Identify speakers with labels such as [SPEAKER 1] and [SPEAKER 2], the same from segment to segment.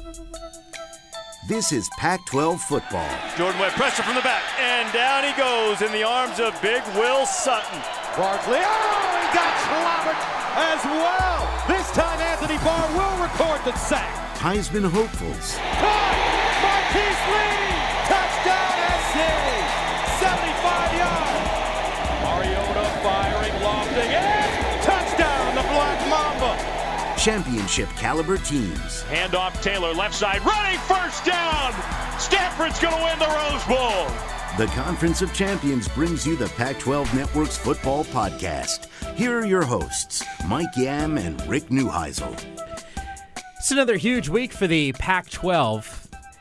[SPEAKER 1] This is Pac-12 football.
[SPEAKER 2] Jordan Webb, pressure from the back, and down he goes in the arms of Big Will Sutton.
[SPEAKER 3] Barkley, he got clobbered as well. This time Anthony Barr will record the sack.
[SPEAKER 1] Heisman hopefuls.
[SPEAKER 3] Caught! Marquise Lee! Touchdown SC! 75 yards! Mariota firing, lofting, and touchdown, the Black Mamba!
[SPEAKER 1] Championship caliber teams.
[SPEAKER 2] Handoff Taylor, left side, running, first down! Stanford's going to win the Rose Bowl!
[SPEAKER 1] The Conference of Champions brings you the Pac-12 Network's football podcast. Here are your hosts, Mike Yam and Rick Neuheisel.
[SPEAKER 4] It's another huge week for the Pac-12.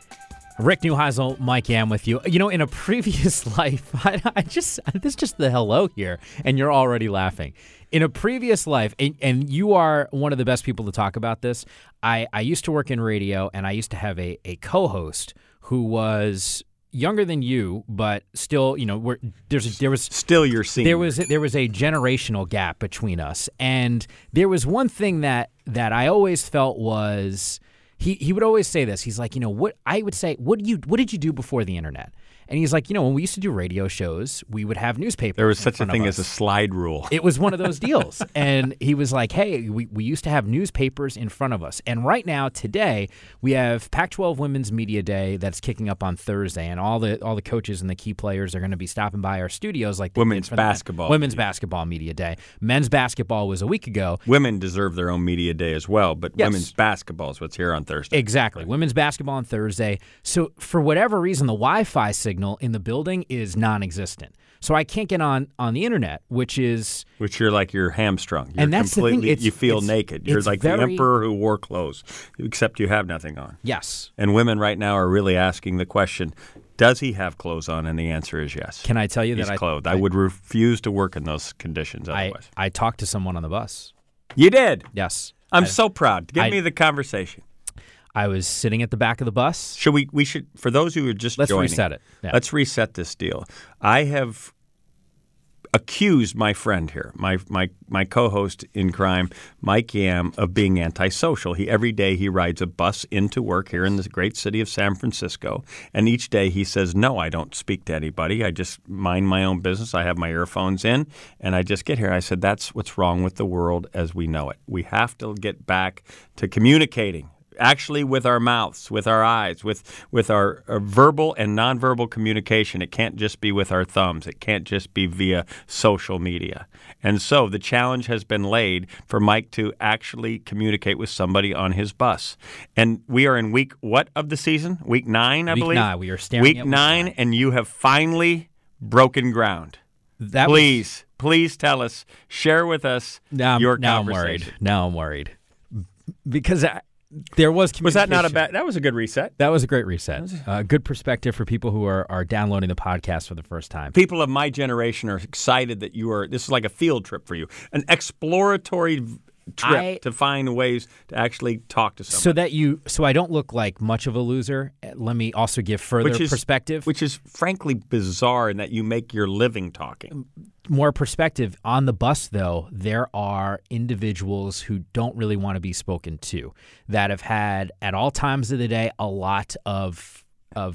[SPEAKER 4] Rick Neuheisel, Mike Yam with you. You know, in a previous life, this is just the hello here, and you're already laughing. In a previous life, and you are one of the best people to talk about this, I used to work in radio, and I used to have a co-host who was younger than you, but still, you know, there was
[SPEAKER 5] still your senior.
[SPEAKER 4] There was a generational gap between us, and there was one thing that I always felt was he would always say this. He's like, you know, what I would say, what did you do before the internet? And he's like, you know, when we used to do radio shows, we would have newspapers.
[SPEAKER 5] There was such a thing as a slide rule.
[SPEAKER 4] It was one of those deals. And he was like, hey, we used to have newspapers in front of us. And right now, today, we have Pac-12 Women's Media Day that's kicking up on Thursday. And all the coaches and the key players are going to be stopping by our studios like
[SPEAKER 5] Women's basketball.
[SPEAKER 4] Women's Basketball Media Day. Men's basketball was a week ago.
[SPEAKER 5] Women deserve their own media day as well, but yes. Women's basketball is what's here on Thursday.
[SPEAKER 4] Exactly. Right. Women's basketball on Thursday. So for whatever reason, the Wi-Fi signal in the building is non-existent. So I can't get on the internet, which you're
[SPEAKER 5] like you're hamstrung. You're
[SPEAKER 4] and that's
[SPEAKER 5] completely,
[SPEAKER 4] the thing.
[SPEAKER 5] You feel naked. You're like the emperor who wore clothes, except you have nothing on.
[SPEAKER 4] Yes.
[SPEAKER 5] And women right now are really asking the question, does he have clothes on? And the answer is yes.
[SPEAKER 4] Can I tell you
[SPEAKER 5] He's
[SPEAKER 4] that
[SPEAKER 5] clothed. I would refuse to work in those conditions otherwise.
[SPEAKER 4] I talked to someone on the bus.
[SPEAKER 5] You did?
[SPEAKER 4] Yes.
[SPEAKER 5] I'm so proud. Give me the conversation.
[SPEAKER 4] I was sitting at the back of the bus.
[SPEAKER 5] We should, for those who are just
[SPEAKER 4] joining.
[SPEAKER 5] Let's
[SPEAKER 4] reset it. Yeah.
[SPEAKER 5] Let's reset this deal. I have accused my friend here, my co-host in crime, Mike Yam, of being antisocial. Every day he rides a bus into work here in the great city of San Francisco, and each day he says, no, I don't speak to anybody. I just mind my own business. I have my earphones in, and I just get here. I said, that's what's wrong with the world as we know it. We have to get back to communicating. Actually, with our mouths, with our eyes, with our verbal and nonverbal communication. It can't just be with our thumbs. It can't just be via social media. And so the challenge has been laid for Mike to actually communicate with somebody on his bus. And we are in week what of the season? Week 9, I believe?
[SPEAKER 4] Week 9. We are staring
[SPEAKER 5] week
[SPEAKER 4] at
[SPEAKER 5] 9, and you have finally broken ground. Please tell us, share with us your conversation.
[SPEAKER 4] Now I'm worried. Because there was communication.
[SPEAKER 5] Was that not a bad? That was a good reset.
[SPEAKER 4] That was a great reset. Good perspective for people who are downloading the podcast for the first time.
[SPEAKER 5] People of my generation are excited that this is like a field trip for you, an exploratory trip to find ways to actually talk to somebody.
[SPEAKER 4] So I don't look like much of a loser. Let me also give further perspective.
[SPEAKER 5] Which is frankly bizarre in that you make your living talking.
[SPEAKER 4] More perspective. On the bus, though, there are individuals who don't really want to be spoken to, that have had, at all times of the day, a lot of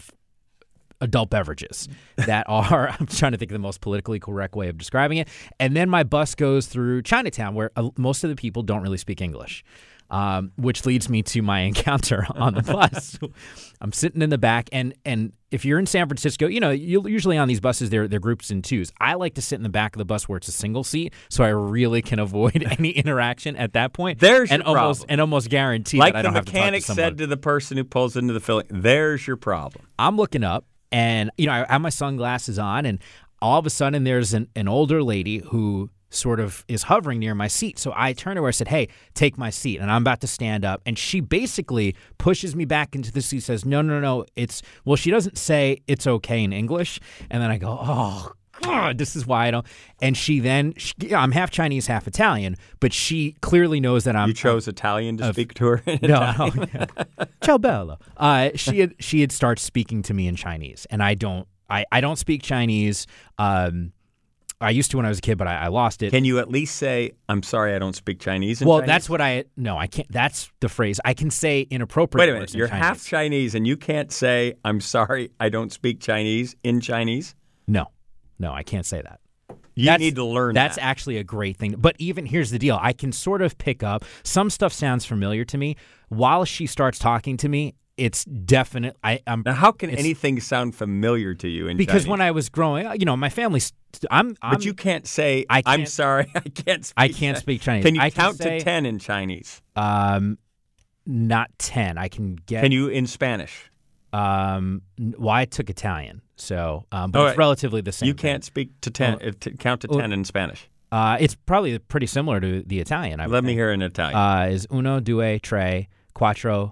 [SPEAKER 4] adult beverages that are, I'm trying to think of the most politically correct way of describing it. And then my bus goes through Chinatown, where most of the people don't really speak English, which leads me to my encounter on the bus. I'm sitting in the back, and if you're in San Francisco, you know, usually on these buses, they're groups in twos. I like to sit in the back of the bus where it's a single seat, so I really can avoid any interaction at that point.
[SPEAKER 5] There's your problem.
[SPEAKER 4] And almost guarantee
[SPEAKER 5] like
[SPEAKER 4] that I don't have to talk to someone.
[SPEAKER 5] Like the mechanic said to the person who pulls into the filling, there's your problem.
[SPEAKER 4] I'm looking up, and you know, I have my sunglasses on, and all of a sudden there's an older lady who sort of is hovering near my seat. So I turned to her, I said, hey, take my seat. And I'm about to stand up. And she basically pushes me back into the seat, says, no. She doesn't say it's okay in English. And then I go, oh, God, this is why I don't. And I'm half Chinese, half Italian, but she clearly knows that
[SPEAKER 5] You chose Italian to speak to her in
[SPEAKER 4] Italian? No. Ciao bello. She had started speaking to me in Chinese. And I don't speak Chinese. I used to when I was a kid, but I lost it.
[SPEAKER 5] Can you at least say, I'm sorry, I don't speak Chinese?
[SPEAKER 4] Well,
[SPEAKER 5] Chinese?
[SPEAKER 4] that's what I can't. That's the phrase. I can say inappropriate
[SPEAKER 5] Wait a
[SPEAKER 4] words
[SPEAKER 5] minute. You're
[SPEAKER 4] in Chinese.
[SPEAKER 5] half Chinese and you can't say, I'm sorry, I don't speak Chinese in Chinese?
[SPEAKER 4] No, I can't say that.
[SPEAKER 5] You need to learn
[SPEAKER 4] That's
[SPEAKER 5] that.
[SPEAKER 4] actually a great thing. But even here's the deal. I can sort of pick up. Some stuff sounds familiar to me. While she starts talking to me, it's definite.
[SPEAKER 5] Now, how can anything sound familiar to you in
[SPEAKER 4] because
[SPEAKER 5] Chinese?
[SPEAKER 4] when I was growing up, my family's.
[SPEAKER 5] But you can't say, I'm sorry, I can't speak
[SPEAKER 4] I can't spep Chinese.
[SPEAKER 5] Can you
[SPEAKER 4] I
[SPEAKER 5] count
[SPEAKER 4] say,
[SPEAKER 5] to 10 in Chinese?
[SPEAKER 4] Not 10. I can get.
[SPEAKER 5] Can you in Spanish?
[SPEAKER 4] Well, I took Italian, so but it's relatively the same.
[SPEAKER 5] You can't speak to 10. Count to 10 in Spanish.
[SPEAKER 4] It's probably pretty similar to the Italian.
[SPEAKER 5] Let me hear in Italian.
[SPEAKER 4] Is uno, due, tre, quattro.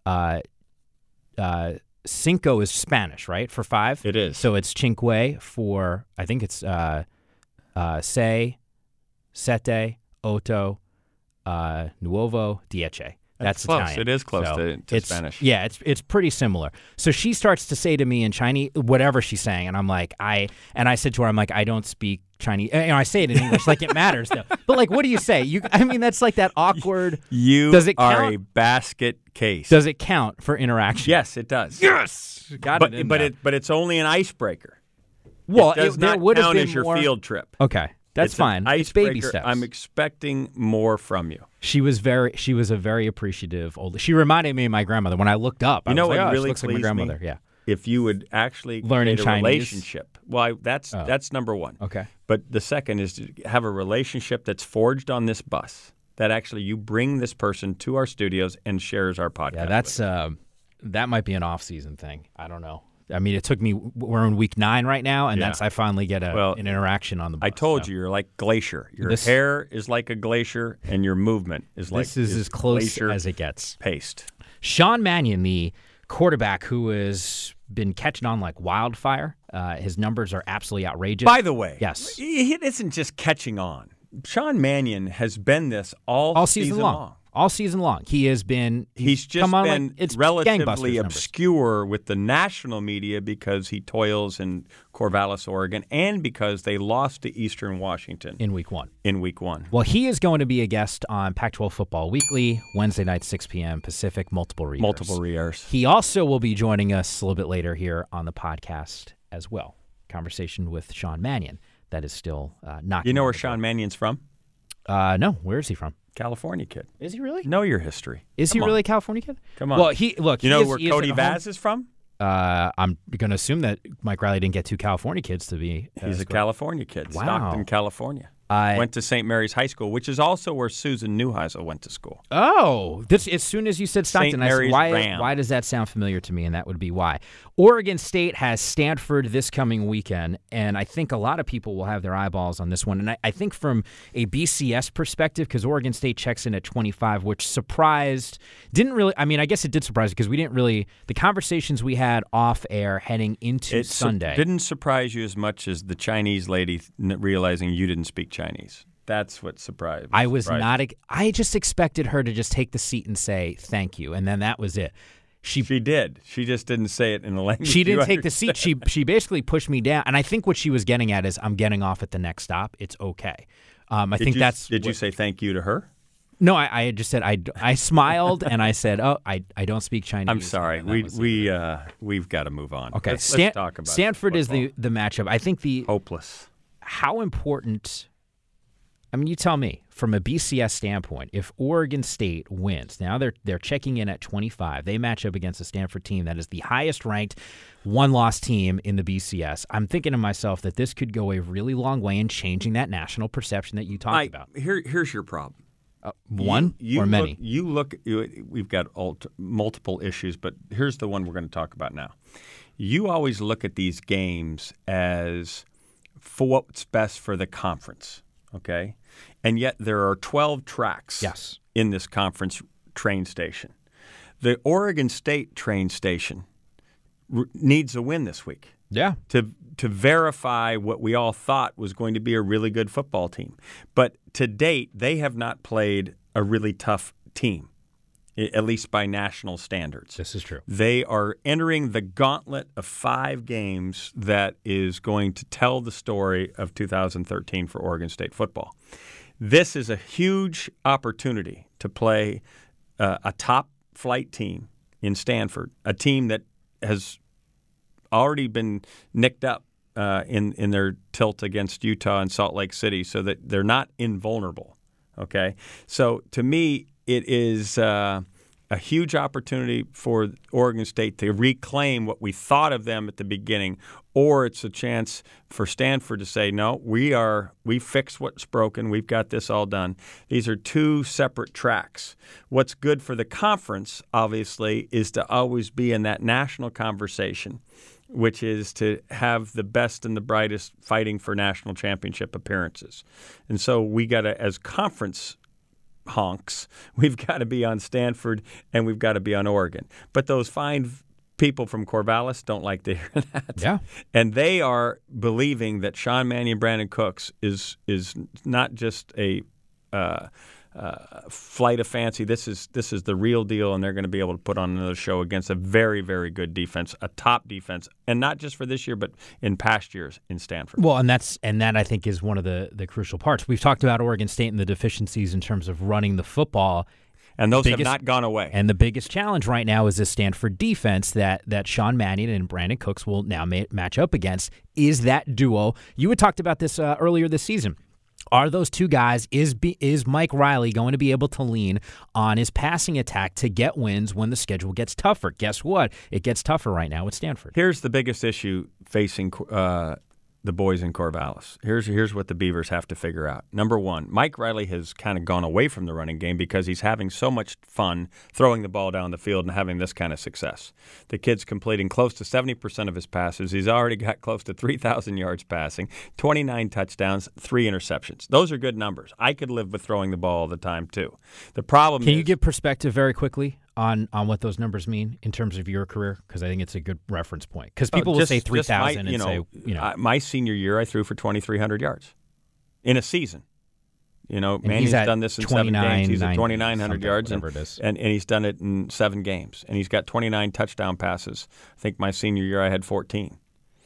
[SPEAKER 4] Cinco is Spanish, right? For 5.
[SPEAKER 5] It is.
[SPEAKER 4] So it's cinque for, I think it's sei, sette, otto, nuovo, 10. That's
[SPEAKER 5] close.
[SPEAKER 4] Italian.
[SPEAKER 5] It is close
[SPEAKER 4] So
[SPEAKER 5] to Spanish.
[SPEAKER 4] Yeah, it's pretty similar. So she starts to say to me in Chinese, whatever she's saying, and I'm like, I said to her, I'm like, I don't speak Chinese. I say it in English like it matters, though. But like, what do you say? That's like that awkward. Does it
[SPEAKER 5] are
[SPEAKER 4] count?
[SPEAKER 5] a basket case.
[SPEAKER 4] Does it count for interaction?
[SPEAKER 5] Yes, it does.
[SPEAKER 4] Yes, got it. In there.
[SPEAKER 5] But it's only an icebreaker.
[SPEAKER 4] Well,
[SPEAKER 5] it does
[SPEAKER 4] there
[SPEAKER 5] not
[SPEAKER 4] would have
[SPEAKER 5] count
[SPEAKER 4] been
[SPEAKER 5] as your
[SPEAKER 4] more.
[SPEAKER 5] field trip.
[SPEAKER 4] Okay, that's
[SPEAKER 5] It's
[SPEAKER 4] fine.
[SPEAKER 5] an
[SPEAKER 4] It's baby
[SPEAKER 5] icebreaker.
[SPEAKER 4] steps.
[SPEAKER 5] I'm expecting more from you.
[SPEAKER 4] She was a very appreciative old. She reminded me of my grandmother. When I looked up, I was
[SPEAKER 5] what
[SPEAKER 4] like,
[SPEAKER 5] really
[SPEAKER 4] she looks like my
[SPEAKER 5] pleased
[SPEAKER 4] grandmother.
[SPEAKER 5] me?
[SPEAKER 4] Yeah.
[SPEAKER 5] If you would actually
[SPEAKER 4] Learn in
[SPEAKER 5] create a
[SPEAKER 4] Chinese?
[SPEAKER 5] relationship. Well, that's number one.
[SPEAKER 4] Okay.
[SPEAKER 5] But the second is to have a relationship that's forged on this bus, that actually you bring this person to our studios and shares our podcast.
[SPEAKER 4] Yeah, that's that might be an off-season thing. I don't know. I mean, it took me. We're in week 9 right now, and I finally get an interaction on the bus.
[SPEAKER 5] I told you, you're like glacier. Your hair is like a glacier, and your movement is like
[SPEAKER 4] this is as close
[SPEAKER 5] glacier
[SPEAKER 4] as it gets.
[SPEAKER 5] Paste.
[SPEAKER 4] Sean Mannion, the quarterback who has been catching on like wildfire. His numbers are absolutely outrageous.
[SPEAKER 5] By the way,
[SPEAKER 4] yes,
[SPEAKER 5] he isn't just catching on. Sean Mannion has been this all season long.
[SPEAKER 4] All season long. He has been.
[SPEAKER 5] He's just
[SPEAKER 4] come on,
[SPEAKER 5] been
[SPEAKER 4] like, it's
[SPEAKER 5] relatively obscure with the national media because he toils in Corvallis, Oregon, and because they lost to Eastern Washington
[SPEAKER 4] in week 1.
[SPEAKER 5] Well,
[SPEAKER 4] he is going to be a guest on Pac-12 Football Weekly, Wednesday night, 6 p.m. Pacific, multiple readers. He also will be joining us a little bit later here on the podcast as well. Conversation with Sean Mannion. That is still not.
[SPEAKER 5] You know where Sean Mannion's from?
[SPEAKER 4] No. Where is he from?
[SPEAKER 5] California kid.
[SPEAKER 4] Is he really?
[SPEAKER 5] Know your history.
[SPEAKER 4] Is he really a California kid?
[SPEAKER 5] Come on.
[SPEAKER 4] Well, he
[SPEAKER 5] know where Cody Vaz is from?
[SPEAKER 4] I'm going to assume that Mike Riley didn't get 2 California kids to be.
[SPEAKER 5] He's a California kid.
[SPEAKER 4] Wow.
[SPEAKER 5] Stockton, California. Went to St. Mary's High School, which is also where Susan Neuheisel went to school.
[SPEAKER 4] Oh, as soon as you said Stockton, I said, why does that sound familiar to me? And that would be why. Oregon State has Stanford this coming weekend, and I think a lot of people will have their eyeballs on this one. And I think from a BCS perspective, because Oregon State checks in at 25, which I guess it did surprise because we didn't really, the conversations we had off air heading into Sunday.
[SPEAKER 5] Didn't surprise you as much as the Chinese lady realizing you didn't speak Chinese. That's what surprised me.
[SPEAKER 4] I was not. I just expected her to just take the seat and say thank you, and then that was it. She
[SPEAKER 5] did. She just didn't say it in the language.
[SPEAKER 4] She didn't take the seat. She basically pushed me down, and I think what she was getting at is I'm getting off at the next stop. It's okay. Did
[SPEAKER 5] you say thank you to her?
[SPEAKER 4] No, I just said I smiled and I said, "Oh, I don't speak Chinese."
[SPEAKER 5] I'm sorry. We've got to move on.
[SPEAKER 4] Okay,
[SPEAKER 5] let's talk about
[SPEAKER 4] Stanford is the matchup. I think
[SPEAKER 5] hopeless.
[SPEAKER 4] How important? I mean, you tell me from a BCS standpoint. If Oregon State wins, now they're checking in at 25. They match up against a Stanford team that is the highest ranked one-loss team in the BCS. I'm thinking to myself that this could go a really long way in changing that national perception that you talked about.
[SPEAKER 5] Here's your problem.
[SPEAKER 4] One or many?
[SPEAKER 5] We've got multiple issues, but here's the one we're going to talk about now. You always look at these games as for what's best for the conference, okay? And yet there are 12 tracks in this conference train station. The Oregon State train station needs a win this week.
[SPEAKER 4] Yeah.
[SPEAKER 5] To verify what we all thought was going to be a really good football team. But to date, they have not played a really tough team. at least by national standards.
[SPEAKER 4] This is true.
[SPEAKER 5] They are entering the gauntlet of 5 games that is going to tell the story of 2013 for Oregon State football. This is a huge opportunity to play a top-flight team in Stanford, a team that has already been nicked up in their tilt against Utah and Salt Lake City, so that they're not invulnerable. Okay, so to me, it is a huge opportunity for Oregon State to reclaim what we thought of them at the beginning, or it's a chance for Stanford to say, no, we fixed what's broken. We've got this all done. These are 2 separate tracks. What's good for the conference, obviously, is to always be in that national conversation, which is to have the best and the brightest fighting for national championship appearances. And so we got to, as conference honks, we've got to be on Stanford and we've got to be on Oregon. But those fine people from Corvallis don't like to hear that.
[SPEAKER 4] Yeah.
[SPEAKER 5] And they are believing that Sean Mannion, Brandon Cooks is not just a flight of fancy. This is the real deal, and they're going to be able to put on another show against a very, very good defense, a top defense, and not just for this year, but in past years in Stanford.
[SPEAKER 4] Well, and that I think is one of the crucial parts. We've talked about Oregon State and the deficiencies in terms of running the football.
[SPEAKER 5] And those have not gone away.
[SPEAKER 4] And the biggest challenge right now is the Stanford defense that Sean Mannion and Brandon Cooks will now match up against. Is that duo? You had talked about this earlier this season. Are those 2 guys, is Mike Riley going to be able to lean on his passing attack to get wins when the schedule gets tougher? Guess what? It gets tougher right now at Stanford.
[SPEAKER 5] Here's the biggest issue facing the boys in Corvallis. Here's what the Beavers have to figure out. Number 1, Mike Riley has kind of gone away from the running game because he's having so much fun throwing the ball down the field and having this kind of success. The kid's completing close to 70% of his passes. He's already got close to 3,000 yards passing, 29 touchdowns, 3 interceptions. Those are good numbers. I could live with throwing the ball all the time, too. The problem is...
[SPEAKER 4] Can you give perspective very quickly on what those numbers mean in terms of your career? Because I think it's a good reference point. Because people will say 3,000 and say,
[SPEAKER 5] my senior year, I threw for 2,300 yards in a season. Mannion's done this in 7 games. He's at 2,900 yards, and he's done it in 7 games. And he's got 29 touchdown passes. I think my senior year I had 14.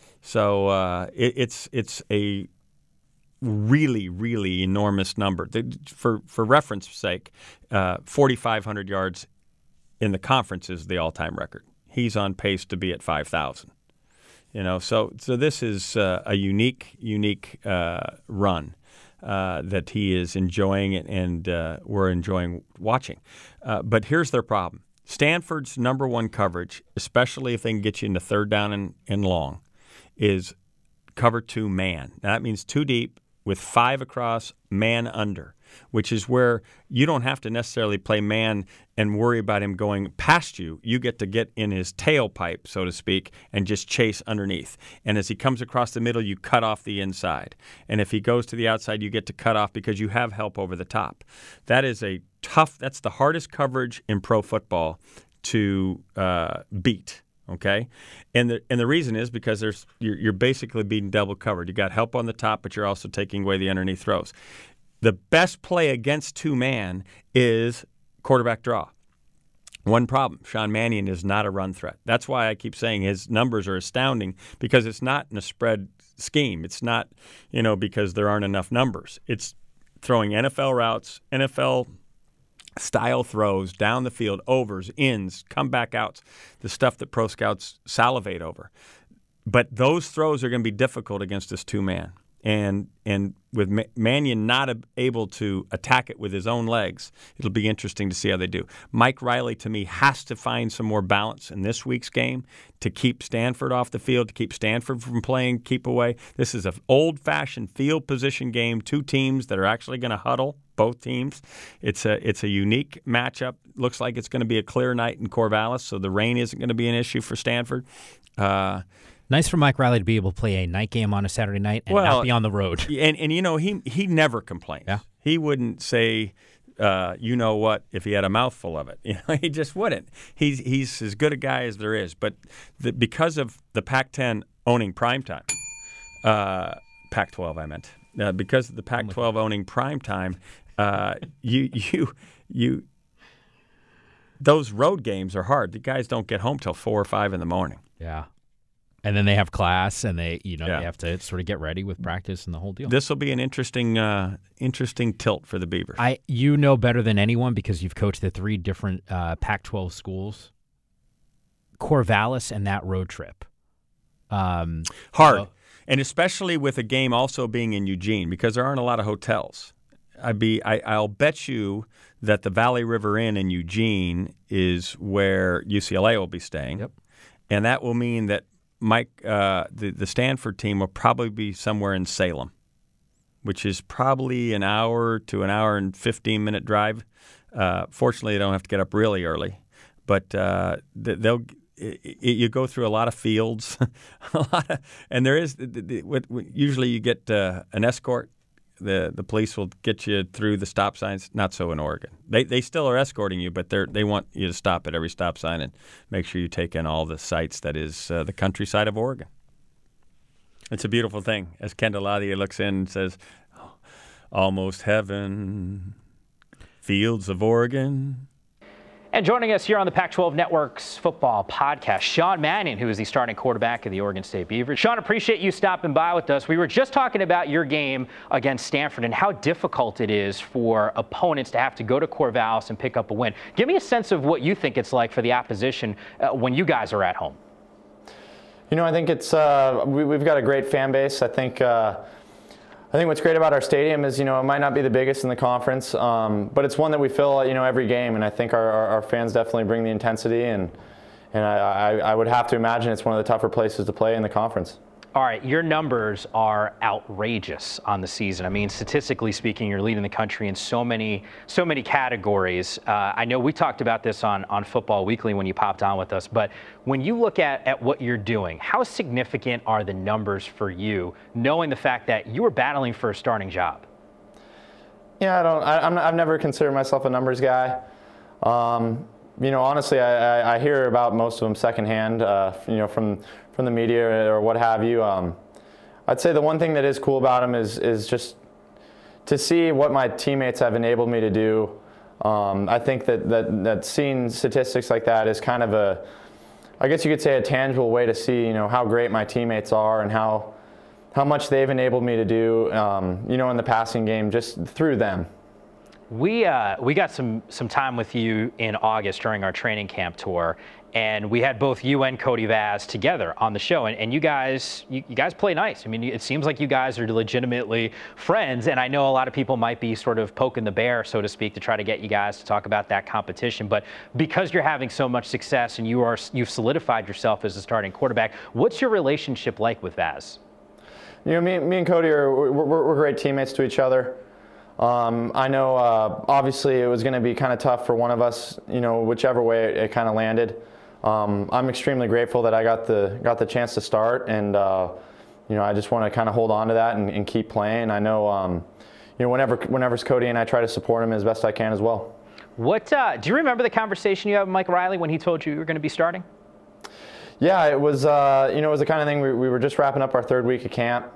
[SPEAKER 5] So it's a really, really enormous number. For reference sake, 4,500 yards in the conference is the all-time record. He's on pace to be at 5,000. So this is a unique run that he is enjoying and we're enjoying watching. But here's their problem. Stanford's number 1 coverage, especially if they can get you into 3rd down and long, is cover 2 man. Now, that means 2 deep with 5 across, man under, which is where you don't have to necessarily play man and worry about him going past you. You get to get in his tailpipe, so to speak, and just chase underneath. And as he comes across the middle, you cut off the inside. And if he goes to the outside, you get to cut off because you have help over the top. That is that's the hardest coverage in pro football to beat. Okay, and the reason is because you're basically being double covered. You got help on the top, but you're also taking away the underneath throws. The best play against 2 man is quarterback draw. One problem: Sean Mannion is not a run threat. That's why I keep saying his numbers are astounding, because it's not in a spread scheme. It's not because there aren't enough numbers. It's throwing NFL routes, NFL style throws down the field, overs, ins, comeback outs, the stuff that pro scouts salivate over. But those throws are going to be difficult against this 2-man. And with Mannion not able to attack it with his own legs, it'll be interesting to see how they do. Mike Riley, to me, has to find some more balance in this week's game to keep Stanford off the field, to keep Stanford from playing keep away. This is an old-fashioned field position game, 2 teams that are actually going to huddle, both teams. It's a unique matchup. Looks like it's going to be a clear night in Corvallis, so the rain isn't going to be an issue for Stanford.
[SPEAKER 4] Nice for Mike Riley to be able to play a night game on a Saturday night and not be on the road.
[SPEAKER 5] And he never complains. Yeah. He wouldn't say, if he had a mouthful of it. He just wouldn't. He's as good a guy as there is. But because of the Pac-10 owning primetime, Pac-12 I meant, because of the Pac-12 owning primetime, those road games are hard. The guys don't get home till 4 or 5 in the morning.
[SPEAKER 4] Yeah. And then they have class, and they have to sort of get ready with practice and the whole deal.
[SPEAKER 5] This will be an interesting tilt for the Beavers.
[SPEAKER 4] You know better than anyone because you've coached the 3 different Pac-12 schools. Corvallis and that road trip.
[SPEAKER 5] Hard, and especially with a game also being in Eugene because there aren't a lot of hotels. I'll bet you that the Valley River Inn in Eugene is where UCLA will be staying.
[SPEAKER 4] Yep.
[SPEAKER 5] And that will mean that Mike, the Stanford team will probably be somewhere in Salem, which is probably an hour to an hour and 15-minute drive. Fortunately, they don't have to get up really early, but you go through a lot of fields, and there is usually you get an escort. The police will get you through the stop signs. Not so in Oregon. They still are escorting you, but they want you to stop at every stop sign and make sure you take in all the sights that is the countryside of Oregon. It's a beautiful thing. As Candelaria looks in and says, "Almost heaven, fields of Oregon."
[SPEAKER 6] And joining us here on the Pac-12 Network's football podcast, Sean Mannion, who is the starting quarterback of the Oregon State Beavers. Sean, appreciate you stopping by with us. We were just talking about your game against Stanford and how difficult it is for opponents to have to go to Corvallis and pick up a win. Give me a sense of what you think it's like for the opposition when you guys are at home.
[SPEAKER 7] I think it's we've got a great fan base. I think what's great about our stadium is, it might not be the biggest in the conference, but it's one that we fill, every game. And I think our fans definitely bring the intensity. And I would have to imagine it's one of the tougher places to play in the conference.
[SPEAKER 6] All right, your numbers are outrageous on the season. I mean, statistically speaking, you're leading the country in so many categories. I know we talked about this on Football Weekly when you popped on with us, but when you look at what you're doing, how significant are the numbers for you, knowing the fact that you were battling for a starting job?
[SPEAKER 7] Yeah, I've never considered myself a numbers guy. Honestly, I hear about most of them secondhand, from the media or what have you. I'd say the one thing that is cool about them is just to see what my teammates have enabled me to do. I think that seeing statistics like that is kind of I guess you could say a tangible way to see, how great my teammates are and how much they've enabled me to do, in the passing game just through them.
[SPEAKER 6] We got some time with you in August during our training camp tour, and we had both you and Cody Vaz together on the show, and you guys play nice. I mean, it seems like you guys are legitimately friends, and I know a lot of people might be sort of poking the bear, so to speak, to try to get you guys to talk about that competition. But because you're having so much success and you've solidified yourself as a starting quarterback, what's your relationship like with Vaz?
[SPEAKER 7] Me and Cody we're great teammates to each other. I know obviously it was going to be kind of tough for one of us, whichever way it kind of landed. I'm extremely grateful that I got the chance to start, and I just want to kind of hold on to that and keep playing. I know whenever it's Cody and I try to support him as best I can as well.
[SPEAKER 6] What do you remember the conversation you had with Mike Riley when he told you were going to be starting?
[SPEAKER 7] Yeah, it was it was the kind of thing we were just wrapping up our 3rd week of camp.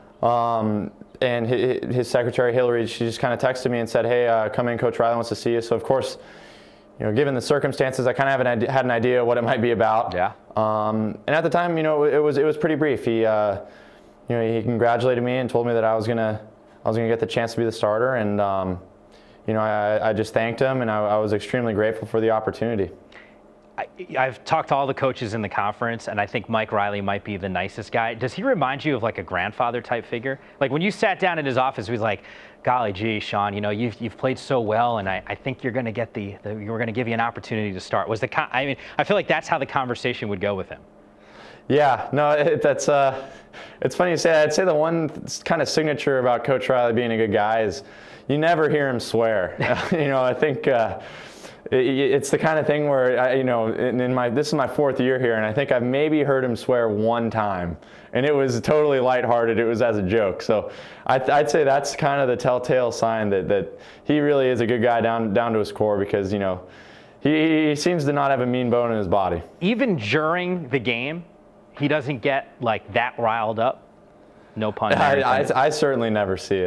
[SPEAKER 7] And his secretary, Hillary, she just kind of texted me and said, "Hey, come in, Coach Riley wants to see you." So, of course, given the circumstances, I kind of had an idea what it might be about.
[SPEAKER 6] Yeah.
[SPEAKER 7] And at the time, it was pretty brief. He congratulated me and told me that I was gonna get the chance to be the starter, and I just thanked him, and I was extremely grateful for the opportunity.
[SPEAKER 6] I've talked to all the coaches in the conference, and I think Mike Riley might be the nicest guy. Does he remind you of like a grandfather type figure? Like when you sat down in his office, he was like, "Golly gee, Sean, you've played so well, and I think you're going to get we're going to give you an opportunity to start." I feel like that's how the conversation would go with him. Yeah, no, it's funny you say that. I'd say the one kind of signature about Coach Riley being a good guy is you never hear him swear. I think. It's the kind of thing where, this is my 4th year here, and I think I've maybe heard him swear one time, and it was totally lighthearted. It was as a joke. So I'd say that's kind of the telltale sign that he really is a good guy down to his core, because, he seems to not have a mean bone in his body. Even during the game, he doesn't get like that riled up? No pun. I certainly never see it.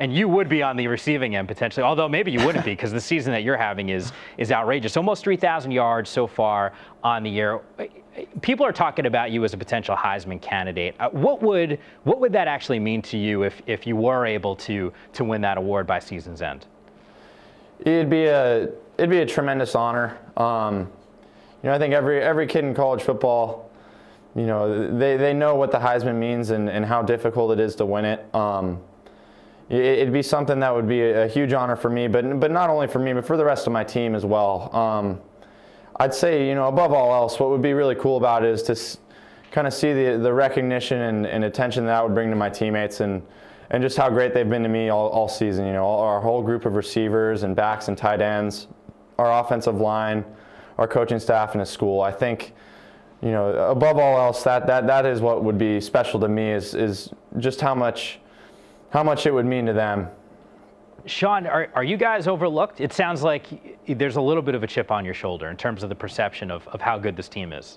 [SPEAKER 6] And you would be on the receiving end potentially, although maybe you wouldn't be because the season that you're having is outrageous. Almost 3,000 yards so far on the year. People are talking about you as a potential Heisman candidate. What would that actually mean to you if you were able to win that award by season's end?
[SPEAKER 7] It'd be a tremendous honor. I think every kid in college football, they know what the Heisman means and how difficult it is to win it. It'd be something that would be a huge honor for me, but not only for me, but for the rest of my team as well. I'd say, above all else, what would be really cool about it is to kind of see the recognition and attention that would bring to my teammates and just how great they've been to me all season. Our whole group of receivers and backs and tight ends, our offensive line, our coaching staff, and the school. I think, above all else, that is what would be special to me is just how much it would mean to them.
[SPEAKER 6] Sean, are you guys overlooked? It sounds like there's a little bit of a chip on your shoulder in terms of the perception of how good this team is.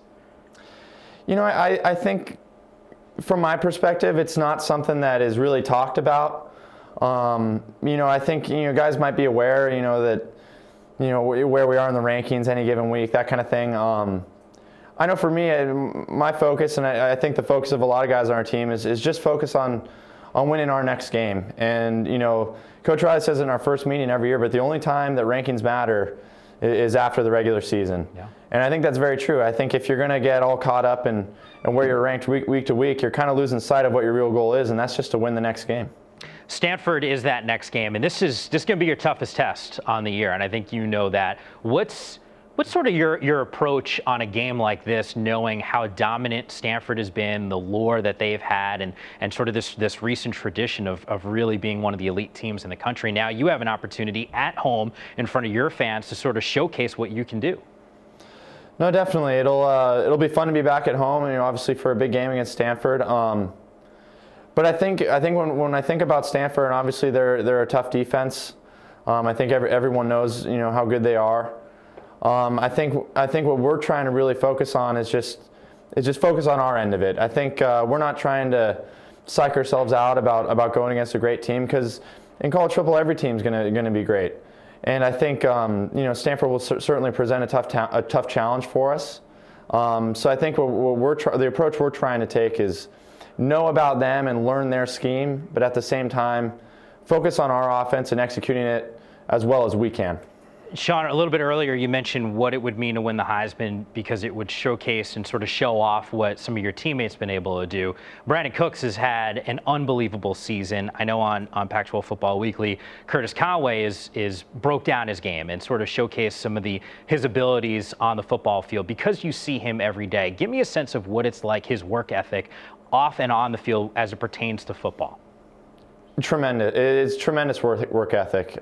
[SPEAKER 7] I think from my perspective, it's not something that is really talked about. I think, guys might be aware, that, where we are in the rankings any given week, that kind of thing. I know for me, my focus, and I think the focus of a lot of guys on our team is just focus on winning our next game. And, Coach Riley says it in our first meeting every year, but the only time that rankings matter is after the regular season. Yeah. And I think that's very true. I think if you're going to get all caught up in where you're ranked week to week, you're kind of losing sight of what your real goal is, and that's just to win the next game.
[SPEAKER 6] Stanford is that next game, and this is going to be your toughest test on the year, and I think you know that. What's sort of your approach on a game like this, knowing how dominant Stanford has been, the lore that they've had, and sort of this recent tradition of really being one of the elite teams in the country? Now you have an opportunity at home in front of your fans to sort of showcase what you can do.
[SPEAKER 7] No, definitely. It'll be fun to be back at home, obviously for a big game against Stanford. But I think when I think about Stanford, and obviously they're a tough defense. I think everyone knows how good they are. I think what we're trying to really focus on is just focus on our end of it. I think we're not trying to psych ourselves out about going against a great team, because in college football every team's going to be great. And I think Stanford will certainly present a tough challenge for us. So I think the approach we're trying to take is know about them and learn their scheme, but at the same time focus on our offense and executing it as well as we can.
[SPEAKER 6] Sean, a little bit earlier you mentioned what it would mean to win the Heisman because it would showcase and sort of show off what some of your teammates been able to do. Brandin Cooks has had an unbelievable season. I know on Pac-12 Football Weekly, Curtis Conway is broke down his game and sort of showcased some of his abilities on the football field. Because you see him every day, give me a sense of what it's like, his work ethic off and on the field as it pertains to football.
[SPEAKER 7] Tremendous. It's tremendous work ethic.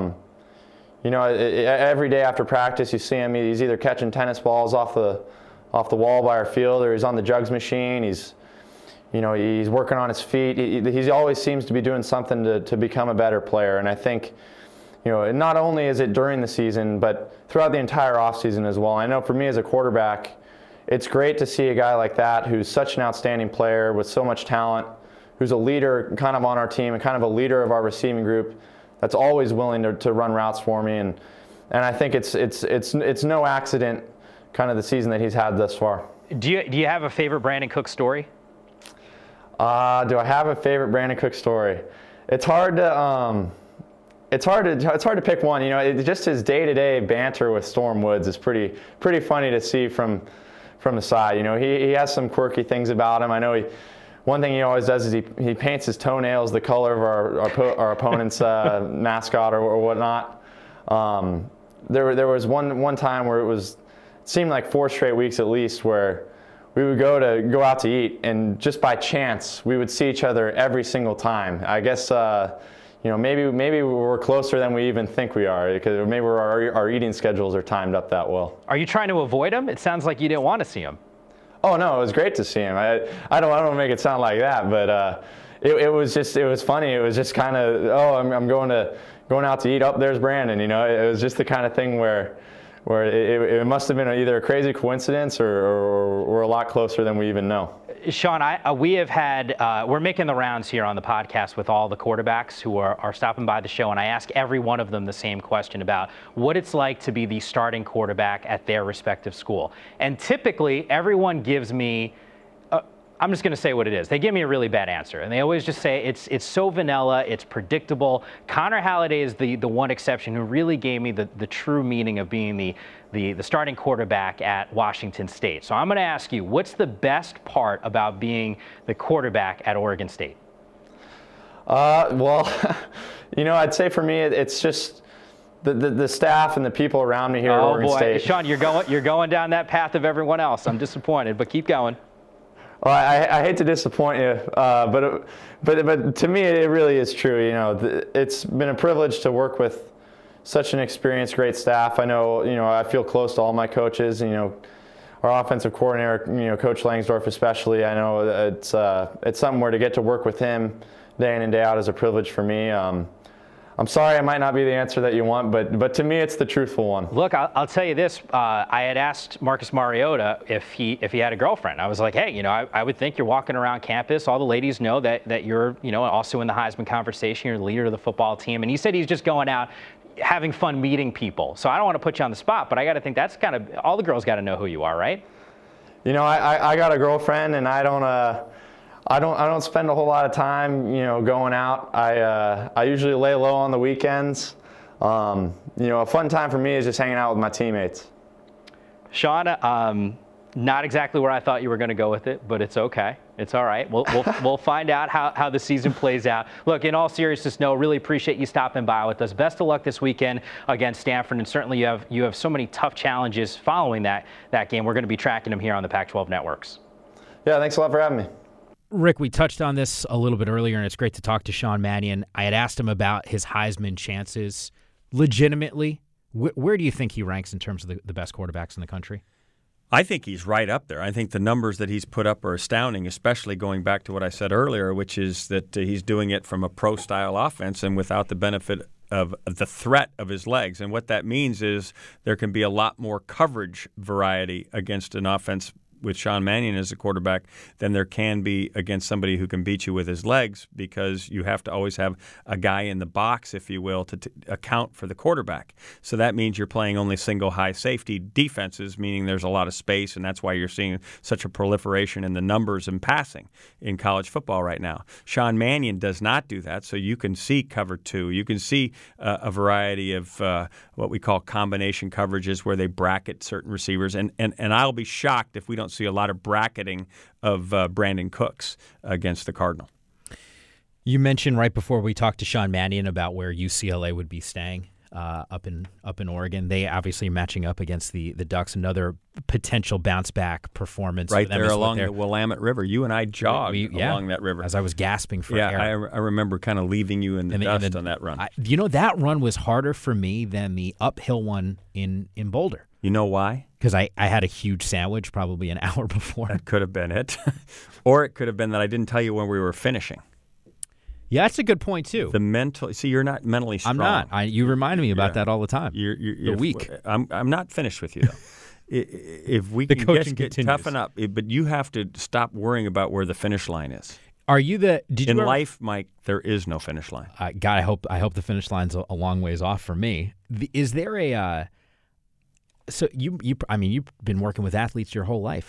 [SPEAKER 7] Every day after practice, you see him. He's either catching tennis balls off the wall by our field, or he's on the jugs machine. He's working on his feet. He always seems to be doing something to become a better player. And I think, not only is it during the season, but throughout the entire offseason as well. I know for me as a quarterback, it's great to see a guy like that who's such an outstanding player with so much talent, who's a leader kind of on our team and kind of a leader of our receiving group, that's always willing to run routes for me, and I think it's no accident, kind of the season that he's had thus far.
[SPEAKER 6] Do you have a favorite Brandin Cooks story?
[SPEAKER 7] Do I have a favorite Brandin Cooks story? It's hard to pick one. Just his day-to-day banter with Storm Woods is pretty funny to see from the side. He has some quirky things about him. I know one thing he always does is he paints his toenails the color of our opponent's mascot or whatnot. There was one time where it seemed like 4 straight weeks at least where we would go out to eat, and just by chance we would see each other every single time. I guess maybe we're closer than we even think we are, because maybe our eating schedules are timed up that well.
[SPEAKER 6] Are you trying to avoid him? It sounds like you didn't want to see him.
[SPEAKER 7] Oh no, it was great to see him. I don't want to make it sound like that, but it was funny. It was just kind of, I'm going out to eat. Oh, there's Brandon. It was just the kind of thing where where it must have been either a crazy coincidence or a lot closer than we even know.
[SPEAKER 6] Sean, we have had, we're making the rounds here on the podcast with all the quarterbacks who are stopping by the show, and I ask every one of them the same question about what it's like to be the starting quarterback at their respective school. And typically, everyone gives me, I'm just going to say what it is. They give me a really bad answer, and they always just say it's so vanilla, it's predictable. Connor Halliday is the one exception who really gave me the true meaning of being the starting quarterback at Washington State. So I'm going to ask you, what's the best part about being the quarterback at Oregon State?
[SPEAKER 7] Well, I'd say for me, it's just the staff and the people around me here at Oregon State.
[SPEAKER 6] Sean, you're going down that path of everyone else. I'm disappointed, but keep going.
[SPEAKER 7] Well, I hate to disappoint you, but to me it really is true. It's been a privilege to work with such an experienced, great staff. I know, I feel close to all my coaches. Our offensive coordinator, Coach Langsdorf especially. I know it's something where to get to work with him day in and day out is a privilege for me. I'm sorry I might not be the answer that you want, but to me it's the truthful one.
[SPEAKER 6] Look, I'll tell you this. I had asked Marcus Mariota if he had a girlfriend. I was like, hey, I would think you're walking around campus. All the ladies know that you're, also in the Heisman conversation. You're the leader of the football team. And he said he's just going out having fun meeting people. So I don't want to put you on the spot, but I got to think that's kind of, all the girls got to know who you are, right?
[SPEAKER 7] I got a girlfriend, and I don't spend a whole lot of time, going out. I usually lay low on the weekends. A fun time for me is just hanging out with my teammates.
[SPEAKER 6] Sean, not exactly where I thought you were going to go with it, but it's okay. It's all right. We'll find out how the season plays out. Look, in all seriousness, Noah, really appreciate you stopping by with us. Best of luck this weekend against Stanford, and certainly you have so many tough challenges following that game. We're going to be tracking them here on the Pac-12 networks.
[SPEAKER 7] Yeah, thanks a lot for having me.
[SPEAKER 4] Rick, we touched on this a little bit earlier, and it's great to talk to Sean Mannion. I had asked him about his Heisman chances. Legitimately, where do you think he ranks in terms of the best quarterbacks in the country?
[SPEAKER 5] I think he's right up there. I think the numbers that he's put up are astounding, especially going back to what I said earlier, which is that he's doing it from a pro-style offense and without the benefit of the threat of his legs. And what that means is there can be a lot more coverage variety against an offense with Sean Mannion as a quarterback than there can be against somebody who can beat you with his legs, because you have to always have a guy in the box, if you will, to account for the quarterback. So that means you're playing only single high safety defenses, meaning there's a lot of space, and that's why you're seeing such a proliferation in the numbers in passing in college football right now. Sean Mannion does not do that, so you can see cover two. You can see a variety of what we call combination coverages where they bracket certain receivers, and I'll be shocked if we don't see a lot of bracketing of Brandon Cooks against the Cardinal.
[SPEAKER 4] You mentioned right before we talked to Sean Mannion about where UCLA would be staying up in Oregon. They obviously matching up against the Ducks, another potential bounce back performance
[SPEAKER 5] right
[SPEAKER 4] for them
[SPEAKER 5] there along the Willamette River. You and I jogged along that river
[SPEAKER 4] as I was gasping for air.
[SPEAKER 5] I remember kind of leaving you in the dust on that run.
[SPEAKER 4] That run was harder for me than the uphill one in Boulder.
[SPEAKER 5] You know why?
[SPEAKER 4] Because I had a huge sandwich probably an hour before.
[SPEAKER 5] That could have been it. Or it could have been that I didn't tell you when we were finishing.
[SPEAKER 4] Yeah, that's a good point, too.
[SPEAKER 5] You're not mentally strong.
[SPEAKER 4] I'm not. You remind me about that all the time.
[SPEAKER 5] You're
[SPEAKER 4] weak.
[SPEAKER 5] I'm not finished with you, though. If we can get toughen up, but you have to stop worrying about where the finish line is.
[SPEAKER 4] Are you in
[SPEAKER 5] life, Mike? There is no finish line.
[SPEAKER 4] God, I hope the finish line's a long ways off for me. Is there a? So you've been working with athletes your whole life.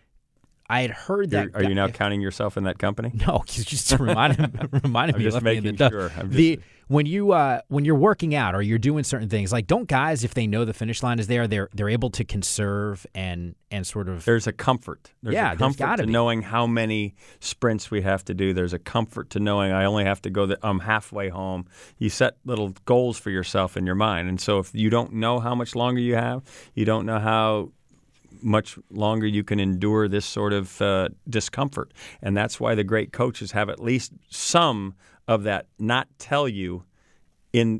[SPEAKER 4] I had heard that.
[SPEAKER 5] Are you now counting yourself in that company?
[SPEAKER 4] No, just reminded me.
[SPEAKER 5] Just making sure.
[SPEAKER 4] When you're working out or you're doing certain things, like don't guys, if they know the finish line is there, they're able to conserve and sort of.
[SPEAKER 5] There's a comfort. There's a comfort to knowing how many sprints we have to do. There's a comfort to knowing I only have to go. I'm halfway home. You set little goals for yourself in your mind, and so if you don't know how much longer you have, you don't know how much longer you can endure this sort of discomfort. And that's why the great coaches have at least some of that not tell you in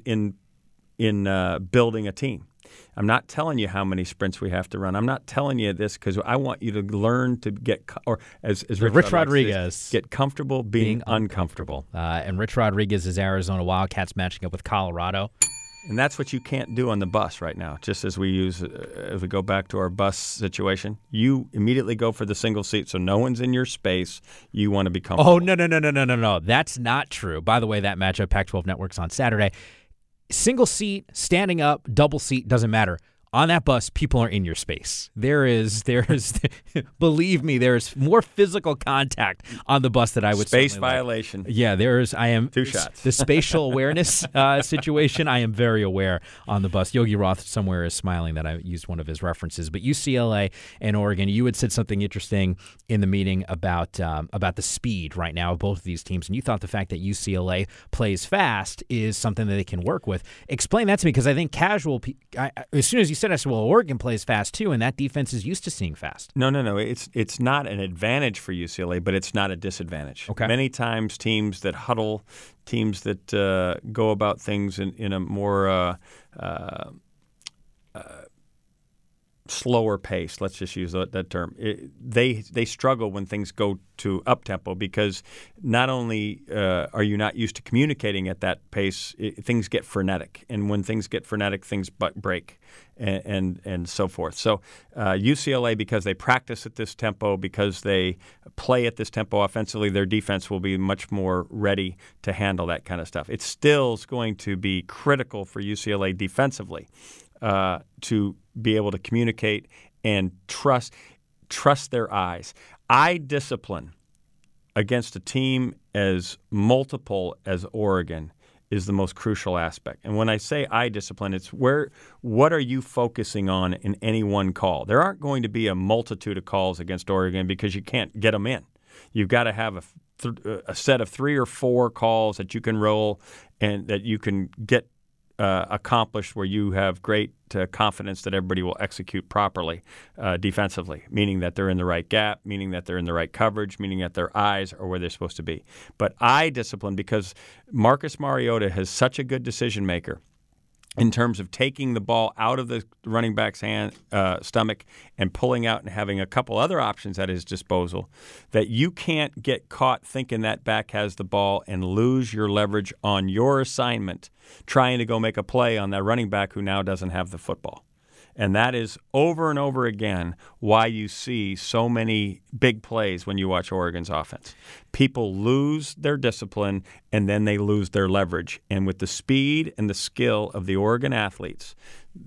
[SPEAKER 5] building a team. I'm not telling you how many sprints we have to run. I'm not telling you this because I want you to learn to get, or as
[SPEAKER 4] Rich Rodriguez
[SPEAKER 5] says, get comfortable being uncomfortable.
[SPEAKER 4] And Rich Rodriguez is Arizona Wildcats matching up with Colorado.
[SPEAKER 5] And that's what you can't do on the bus right now. Just as we go back to our bus situation, you immediately go for the single seat, so no one's in your space. You want to be comfortable.
[SPEAKER 4] Oh, no. That's not true. By the way, that matchup, Pac-12 Network's on Saturday. Single seat, standing up, double seat, doesn't matter. On that bus, people are in your space. There is, believe me, there is more physical contact on the bus that I would
[SPEAKER 5] space violation.
[SPEAKER 4] Like. Yeah, there is. I am
[SPEAKER 5] 2 shots.
[SPEAKER 4] The spatial awareness situation. I am very aware on the bus. Yogi Roth somewhere is smiling that I used one of his references. But UCLA and Oregon, you had said something interesting in the meeting about the speed right now of both of these teams, and you thought the fact that UCLA plays fast is something that they can work with. Explain that to me, because I think as soon as you said, I said, well, Oregon plays fast too, and that defense is used to seeing fast.
[SPEAKER 5] No. It's not an advantage for UCLA, but it's not a disadvantage.
[SPEAKER 4] Okay.
[SPEAKER 5] Many times teams that huddle, teams that go about things in a more slower pace, let's just use that term, they struggle when things go to up-tempo, because not only are you not used to communicating at that pace, things get frenetic. And when things get frenetic, things break and so forth. So UCLA, because they practice at this tempo, because they play at this tempo offensively, their defense will be much more ready to handle that kind of stuff. It still is going to be critical for UCLA defensively to be able to communicate and trust their eyes. Eye discipline against a team as multiple as Oregon is the most crucial aspect. And when I say eye discipline, it's what are you focusing on in any one call? There aren't going to be a multitude of calls against Oregon because you can't get them in. You've got to have a set of 3 or 4 calls that you can roll and that you can get accomplished, where you have great confidence that everybody will execute properly defensively, meaning that they're in the right gap, meaning that they're in the right coverage, meaning that their eyes are where they're supposed to be. But eye discipline, because Marcus Mariota has such a good decision maker in terms of taking the ball out of the running back's stomach and pulling out and having a couple other options at his disposal, that you can't get caught thinking that back has the ball and lose your leverage on your assignment trying to go make a play on that running back who now doesn't have the football. And that is over and over again why you see so many big plays when you watch Oregon's offense. People lose their discipline, and then they lose their leverage. And with the speed and the skill of the Oregon athletes,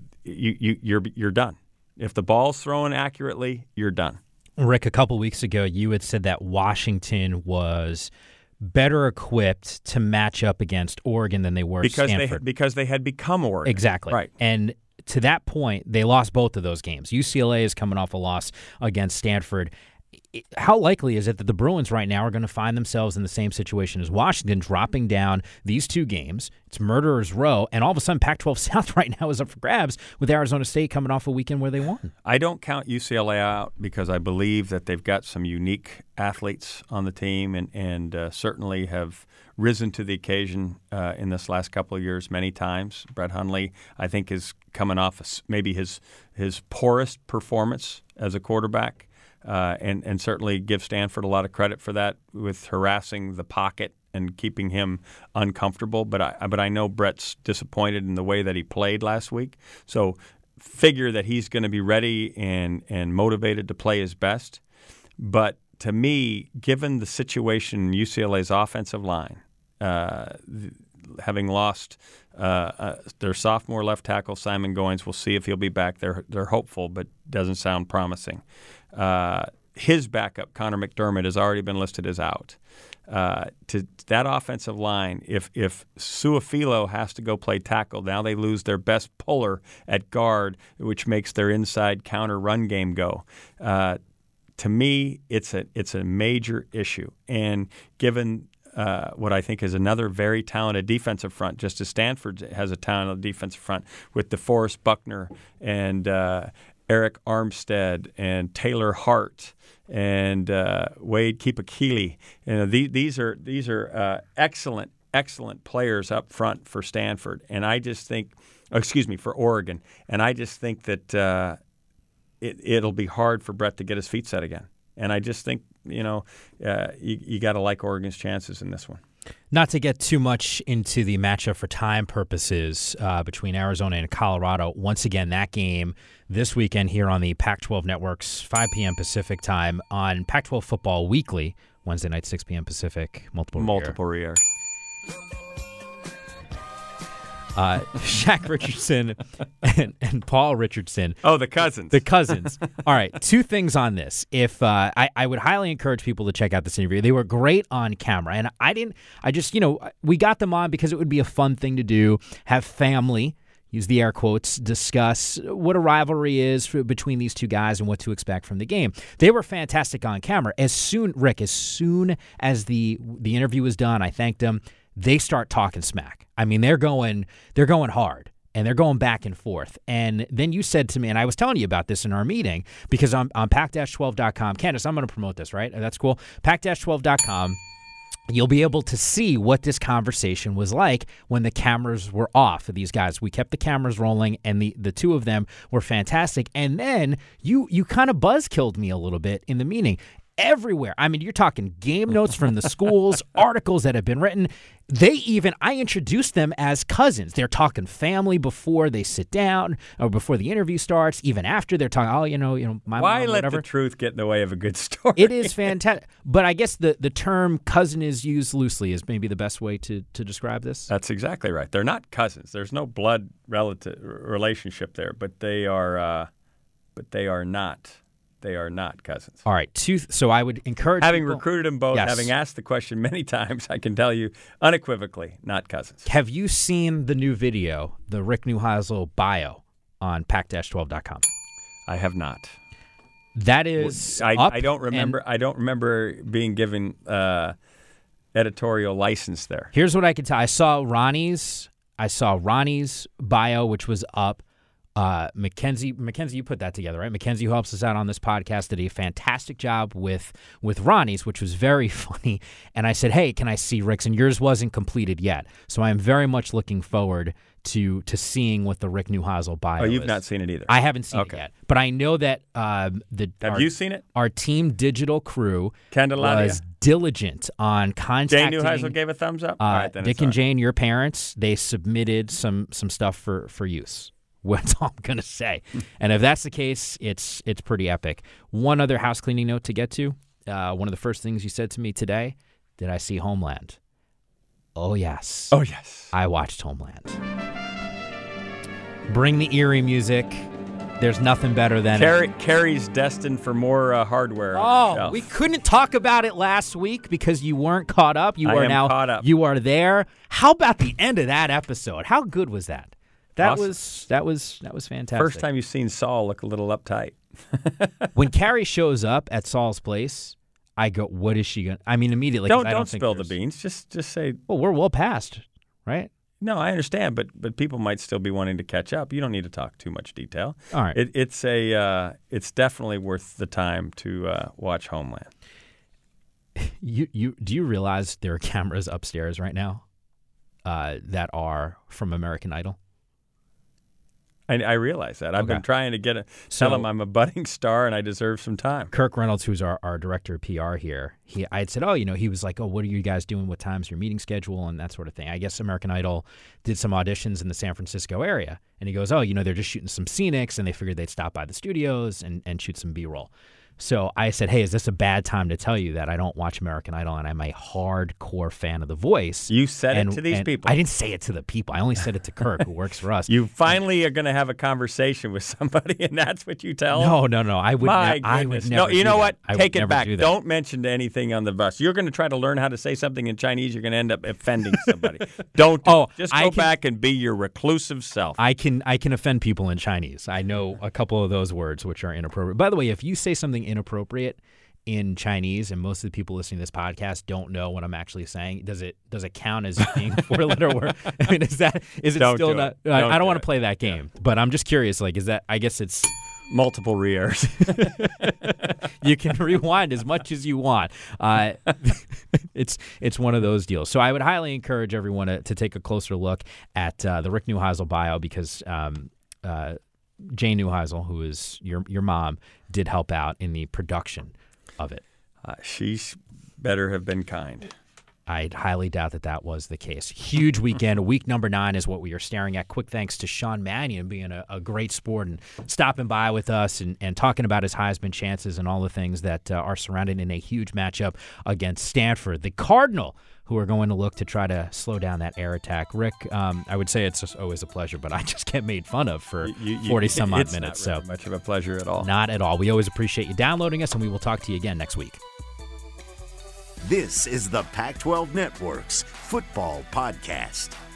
[SPEAKER 5] you're done. If the ball's thrown accurately, you're done.
[SPEAKER 4] Rick, a couple weeks ago, you had said that Washington was better equipped to match up against Oregon than they were Stanford.
[SPEAKER 5] Because they had become Oregon.
[SPEAKER 4] Exactly.
[SPEAKER 5] Right.
[SPEAKER 4] And to that point, they lost both of those games. UCLA is coming off a loss against Stanford. How likely is it that the Bruins right now are going to find themselves in the same situation as Washington, dropping down these 2 games? It's murderer's row, and all of a sudden Pac-12 South right now is up for grabs with Arizona State coming off a weekend where they won.
[SPEAKER 5] I don't count UCLA out because I believe that they've got some unique athletes on the team and certainly have risen to the occasion in this last couple of years many times. Brett Hundley, I think, is coming off maybe his poorest performance as a quarterback. And certainly give Stanford a lot of credit for that with harassing the pocket and keeping him uncomfortable. But I know Brett's disappointed in the way that he played last week. So figure that he's going to be ready and motivated to play his best. But to me, given the situation in UCLA's offensive line, having lost their sophomore left tackle, Simon Goins, we'll see if he'll be back. They're hopeful, but doesn't sound promising. His backup, Connor McDermott, has already been listed as out. To that offensive line, if Suafilo has to go play tackle, now they lose their best puller at guard, which makes their inside counter run game go. To me, it's a major issue. And given what I think is another very talented defensive front, just as Stanford has a talented defensive front with DeForest Buckner and Eric Armstead and Taylor Hart and Wade Kipakili. These are excellent players up front for Stanford, and I just think, for Oregon, and I just think that it'll be hard for Brett to get his feet set again. And I just think you got to like Oregon's chances in this one.
[SPEAKER 4] Not to get too much into the matchup for time purposes between Arizona and Colorado, once again, that game this weekend here on the Pac-12 Network's 5 p.m. Pacific time on Pac-12 Football Weekly, Wednesday night, 6 p.m. Pacific, multiple rear. Shaq Richardson and Paul Richardson.
[SPEAKER 5] Oh, the cousins.
[SPEAKER 4] The cousins. All right, two things on this. If I would highly encourage people to check out this interview. They were great on camera, and we got them on because it would be a fun thing to do. Have family, use the air quotes, discuss what a rivalry is between these two guys and what to expect from the game. They were fantastic on camera. As soon as the interview was done, I thanked them. They start talking smack. I mean, they're going hard, and they're going back and forth. And then you said to me, and I was telling you about this in our meeting, because on pac-12.com, Candace, I'm going to promote this, right? That's cool. Pac-12.com, you'll be able to see what this conversation was like when the cameras were off of these guys. We kept the cameras rolling, and the two of them were fantastic. And then you kind of buzzkilled me a little bit in the meeting. Everywhere. I mean, you're talking game notes from the schools, articles that have been written. I introduced them as cousins. They're talking family before they sit down or before the interview starts. Even after, they're talking, my
[SPEAKER 5] Why
[SPEAKER 4] mom,
[SPEAKER 5] let
[SPEAKER 4] whatever.
[SPEAKER 5] the truth get in the way of a good story?
[SPEAKER 4] It is fantastic. But I guess the term cousin is used loosely is maybe the best way to describe this.
[SPEAKER 5] That's exactly right. They're not cousins. There's no blood relationship there, but they are not. They are not cousins.
[SPEAKER 4] All right. So I would encourage
[SPEAKER 5] having
[SPEAKER 4] people,
[SPEAKER 5] recruited them both,
[SPEAKER 4] yes.
[SPEAKER 5] having asked the question many times, I can tell you unequivocally, not cousins.
[SPEAKER 4] Have you seen the new video, the Rick Neuheisel bio on pac-12.com?
[SPEAKER 5] I have not.
[SPEAKER 4] That is
[SPEAKER 5] I don't remember being given editorial license there.
[SPEAKER 4] Here's what I can tell. I saw Ronnie's bio, which was up. Mackenzie, you put that together, right? Mackenzie, who helps us out on this podcast, did a fantastic job with Ronnie's, which was very funny. And I said, hey, can I see Rick's? And yours wasn't completed yet. So I'm very much looking forward to seeing what the Rick Neuheisel bio is.
[SPEAKER 5] Oh, you've not seen it either?
[SPEAKER 4] I haven't seen it yet. But I know that
[SPEAKER 5] Have you seen it?
[SPEAKER 4] Our team digital crew
[SPEAKER 5] Candelaria
[SPEAKER 4] was diligent on contacting.
[SPEAKER 5] Jane Neuheisel gave a thumbs up? All right, then
[SPEAKER 4] Dick and Jane, your parents, they submitted some stuff for use. That's all I'm going to say. And if that's the case, it's pretty epic. One other house cleaning note to get to. One of the first things you said to me today, did I see Homeland? Oh, yes.
[SPEAKER 5] Oh, yes.
[SPEAKER 4] I watched Homeland. Bring the eerie music. There's nothing better than
[SPEAKER 5] Carrie's destined for more hardware.
[SPEAKER 4] Oh, we couldn't talk about it last week because you weren't caught up.
[SPEAKER 5] I am now caught up.
[SPEAKER 4] You are there. How about the end of that episode? How good was that? That
[SPEAKER 5] awesome.
[SPEAKER 4] was fantastic.
[SPEAKER 5] First time you've seen Saul look a little uptight.
[SPEAKER 4] When Carrie shows up at Saul's place, I go, "What is she going?" I mean, immediately.
[SPEAKER 5] Don't spill the beans. Just say.
[SPEAKER 4] Well, we're well past, right?
[SPEAKER 5] No, I understand, but people might still be wanting to catch up. You don't need to talk too much detail.
[SPEAKER 4] All right.
[SPEAKER 5] It's definitely worth the time to watch Homeland.
[SPEAKER 4] Do you realize there are cameras upstairs right now that are from American Idol?
[SPEAKER 5] I realize that. I've been trying to tell him I'm a budding star and I deserve some time.
[SPEAKER 4] Kirk Reynolds, who's our director of PR here, I had said, he was like, what are you guys doing? What time's your meeting schedule? And that sort of thing. I guess American Idol did some auditions in the San Francisco area. And he goes, they're just shooting some scenics and they figured they'd stop by the studios and shoot some B-roll. So I said, hey, is this a bad time to tell you that I don't watch American Idol and I'm a hardcore fan of The Voice?
[SPEAKER 5] You said it to these people.
[SPEAKER 4] I didn't say it to the people. I only said it to Kirk, who works for us.
[SPEAKER 5] You finally are going to have a conversation with somebody, and that's what you tell them?
[SPEAKER 4] No. I would never.
[SPEAKER 5] No, you know what? Take it back.
[SPEAKER 4] Do
[SPEAKER 5] don't mention anything on the bus. You're going to try to learn how to say something in Chinese. You're going to end up offending somebody. Don't. Just go back and be your reclusive self.
[SPEAKER 4] I can offend people in Chinese. I know a couple of those words which are inappropriate. By the way, if you say something inappropriate in Chinese, and most of the people listening to this podcast don't know what I'm actually saying, does it count as being four-letter word? I mean, is it
[SPEAKER 5] don't
[SPEAKER 4] still
[SPEAKER 5] do
[SPEAKER 4] not?
[SPEAKER 5] It.
[SPEAKER 4] I don't want to play that game, but I'm just curious. Like, is that? I guess it's
[SPEAKER 5] multiple re-airs.
[SPEAKER 4] You can rewind as much as you want. It's one of those deals. So I would highly encourage everyone to take a closer look at the Rick Neuheisel bio because Jane Neuheisel, who is your mom, did help out in the production of it.
[SPEAKER 5] She better have been kind.
[SPEAKER 4] I highly doubt that was the case. Huge weekend. Week number 9 is what we are staring at. Quick thanks to Sean Mannion being a great sport and stopping by with us and talking about his Heisman chances and all the things that are surrounding in a huge matchup against Stanford. The Cardinal, who are going to look to try to slow down that air attack. Rick, I would say it's just always a pleasure, but I just get made fun of for 40-some-odd minutes.
[SPEAKER 5] It's not really much of a pleasure at all.
[SPEAKER 4] Not at all. We always appreciate you downloading us, and we will talk to you again next week.
[SPEAKER 1] This is the Pac-12 Network's Football Podcast.